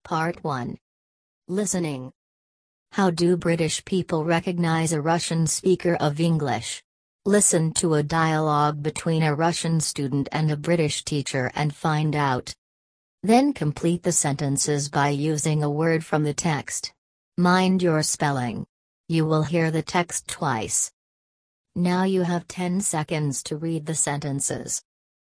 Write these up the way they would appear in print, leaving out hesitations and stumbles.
Part 1. Listening. How do British people recognize a Russian speaker of English? Listen to a dialogue between a Russian student and a British teacher and find out. Then complete the sentences by using a word from the text. Mind your spelling. You will hear the text twice. Now you have 10 seconds to read the sentences.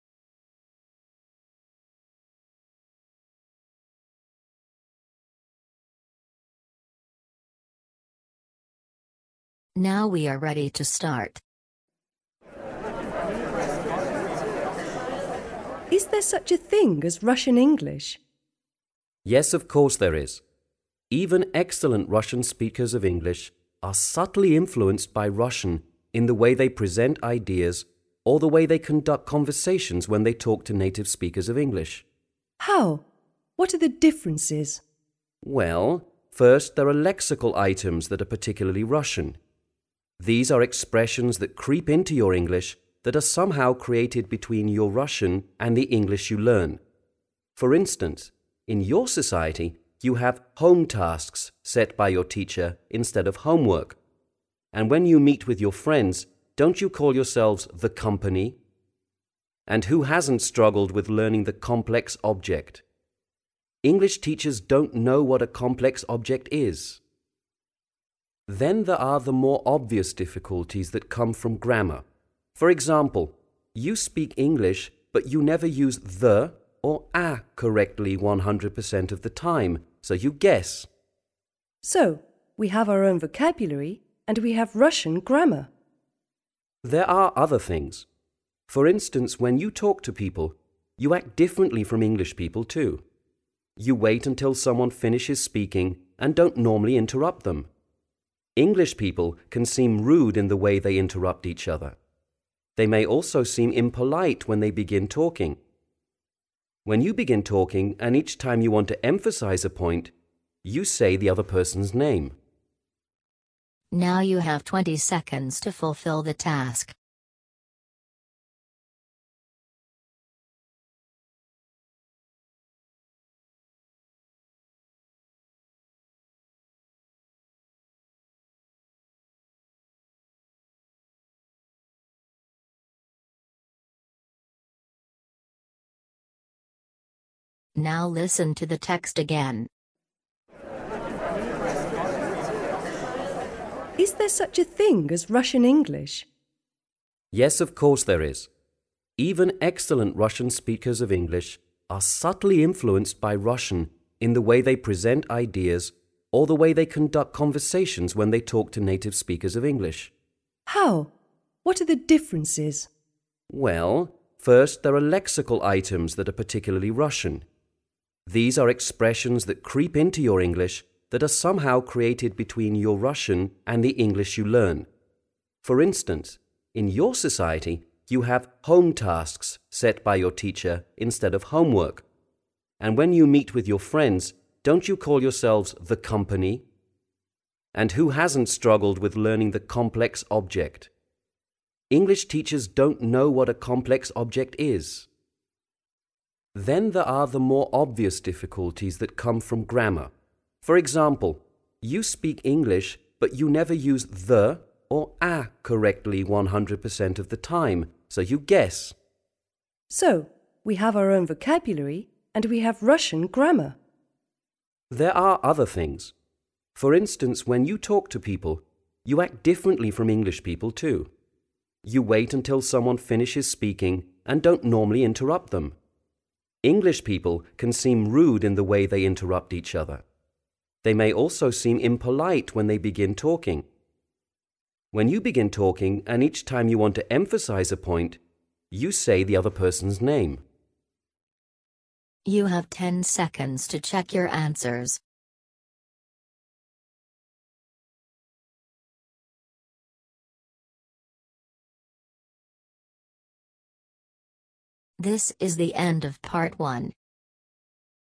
Now we are ready to start. Is there such a thing as Russian English? Yes, of course there is. Even excellent Russian speakers of English are subtly influenced by Russian in the way they present ideas or the way they conduct conversations when they talk to native speakers of English. How? What are the differences? Well, first there are lexical items that are particularly Russian. These are expressions that creep into your English that are somehow created between your Russian and the English you learn. For instance, in your society, you have home tasks set by your teacher instead of homework. And when you meet with your friends, don't you call yourselves the company? And who hasn't struggled with learning the complex object? English teachers don't know what a complex object is. Then there are the more obvious difficulties that come from grammar. For example, you speak English, but you never use the or a correctly 100% of the time, so you guess. So, we have our own vocabulary and we have Russian grammar. There are other things. For instance, when you talk to people, you act differently from English people too. You wait until someone finishes speaking and don't normally interrupt them. English people can seem rude in the way they interrupt each other. They may also seem impolite when they begin talking. When you begin talking and each time you want to emphasize a point, you say the other person's name. Now you have 20 seconds to fulfill the task. Now listen to the text again. Is there such a thing as Russian English? Yes, of course there is. Even excellent Russian speakers of English are subtly influenced by Russian in the way they present ideas or the way they conduct conversations when they talk to native speakers of English. How? What are the differences? Well, first there are lexical items that are particularly Russian. These are expressions that creep into your English that are somehow created between your Russian and the English you learn. For instance, in your society, you have home tasks set by your teacher instead of homework. And when you meet with your friends, don't you call yourselves the company? And who hasn't struggled with learning the complex object? English teachers don't know what a complex object is. Then there are the more obvious difficulties that come from grammar. For example, you speak English, but you never use the or a correctly 100% of the time, so you guess. So, we have our own vocabulary and we have Russian grammar. There are other things. For instance, when you talk to people, you act differently from English people too. You wait until someone finishes speaking and don't normally interrupt them. English people can seem rude in the way they interrupt each other. They may also seem impolite when they begin talking. When you begin talking and each time you want to emphasize a point, you say the other person's name. You have 10 seconds to check your answers. This is the end of part 1.